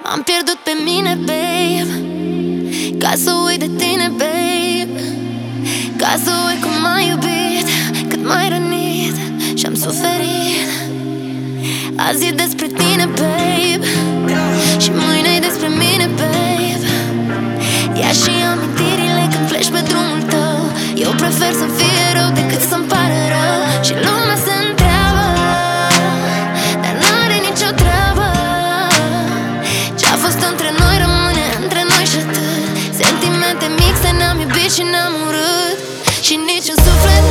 M-am pierdut pe mine, babe, ca să uit de tine, babe, ca să uit cum m-ai iubit, cât m-ai rănit și-am suferit. Azi e despre tine, babe, și mâine e despre mine, babe. Ia și amintirile când pleci pe drumul tău. Eu prefer să fie rău decât să-mi pară rău. Și lumea se întreabă, dar n-are nicio treabă. Ce-a fost între noi rămâne între noi și atât. Sentimente mixte, ne-am iubit și ne-am urât. Și niciun suflet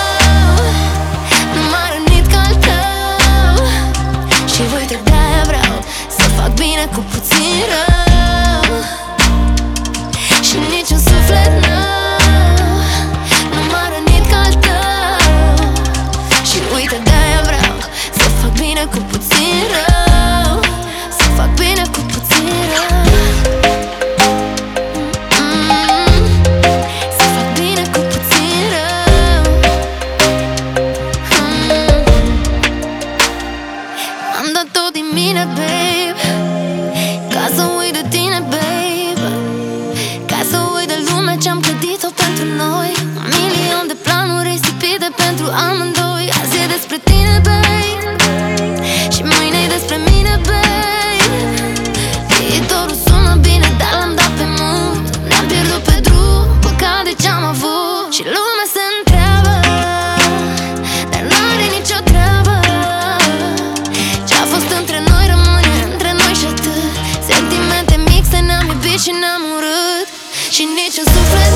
nu m-a rănit ca al tău. Și uite, de-aia vreau să fac bine cu puțin rău. Și niciun suflet nu m-a rănit ca al tău. Și uite, de-aia vreau să fac bine cu puțin rău. Să fac bine cu puțin rău. Să fac bine cu puțin rău. Am dat tot din mine, babe, ca să uit de tine, babe, ca să uit de lumea ce-am clădit-o pentru noi. Un milion de planuri risipite pentru amândoi. Azi e despre tine, babe, și mâine e despre mine, babe. Viitorul sună bine, dar l-am dat pe mult. Ne-am pierdut pe drum, păcat de ce-am avut. Și lumea se întreabă, dar n-are nicio treabă. Ce-a fost între noi rămâne între noi și atât. Sentimente mixte, ne-am iubit și ne-am urât. Și niciun suflet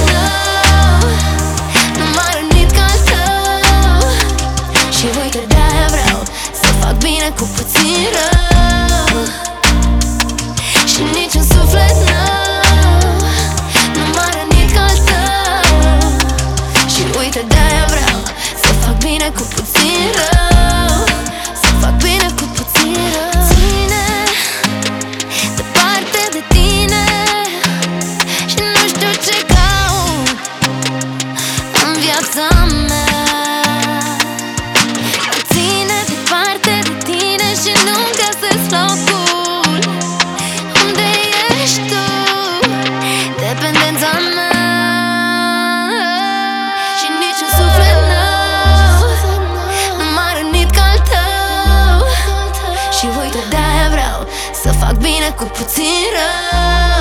nu m-a rănit ca al tău. Și uite, de-aia vreau să fac bine cu puțin rău. Și niciun suflet nu m-a rănit ca al tău. Și uite, de-aia vreau să fac bine cu puțin rău. Să fac bine cu puțin rău. Ține departe de tine și nu știu ce caut în viața mea. Ține departe de tine și nu-mi găsesc locul unde ești tu, dependența mea. Și niciun suflet nu m-a rănit ca al tău. Și uite, de-aia vreau să fac bine cu puțin rău.